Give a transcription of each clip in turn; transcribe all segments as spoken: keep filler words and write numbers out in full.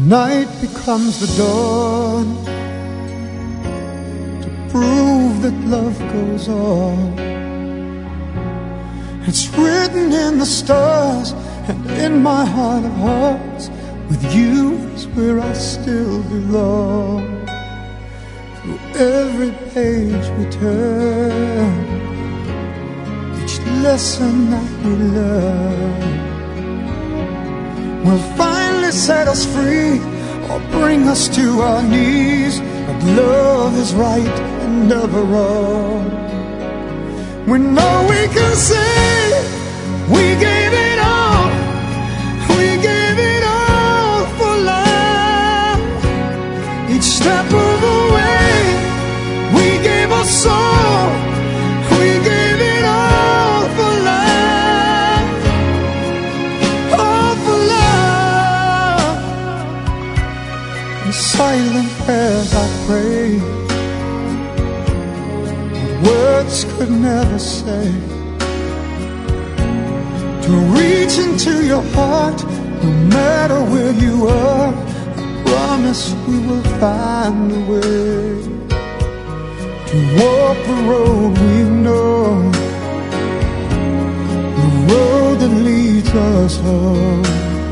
Night becomes the dawn to prove that love goes on. It's written in the stars and in my heart of hearts, with you is where I still belong. Through every page we turn, each lesson that we learn will finally set us free or bring us to our knees. But love is right and never wrong. We know we can say we gave it all, we gave it all for love. Each step of the way we gave our soul, we gave it all for love, all for love. In silent prayers I pray, words could never say, to reach into your heart, no matter where you are. I promise we will find a way to walk the road we've known, the road that leads us home.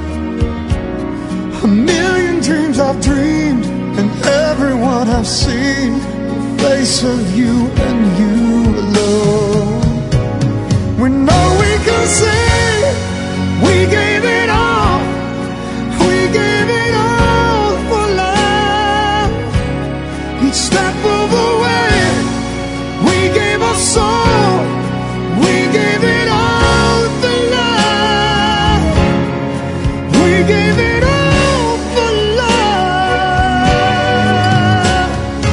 A million dreams I've dreamed, and everyone I've seen, face of you and you alone. We know we can say we gave it all, we gave it all for love. Each step of the way we gave our soul, we gave it all for love, we gave it all for love.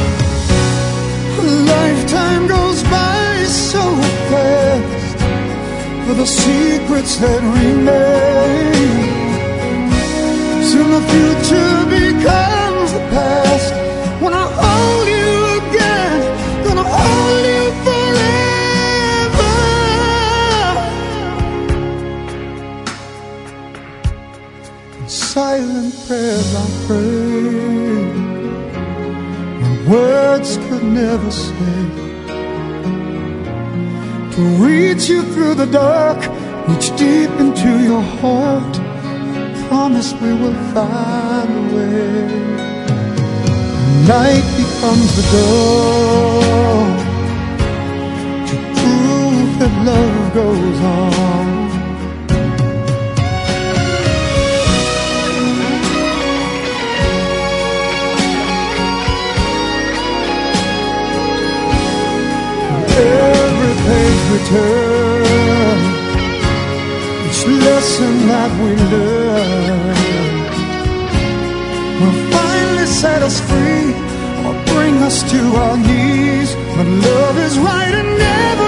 Lifetime goes by so fast for the secrets that remain. Soon the future becomes the past. When I hold you again, gonna hold you forever. In silent prayers I pray, when words could never say, to reach you through the dark, reach deep into your heart. Promise we will find a way. Night becomes the dawn to prove that love goes on. Every page we turn, each lesson that we learn will finally set us free or bring us to our knees. But love is right and never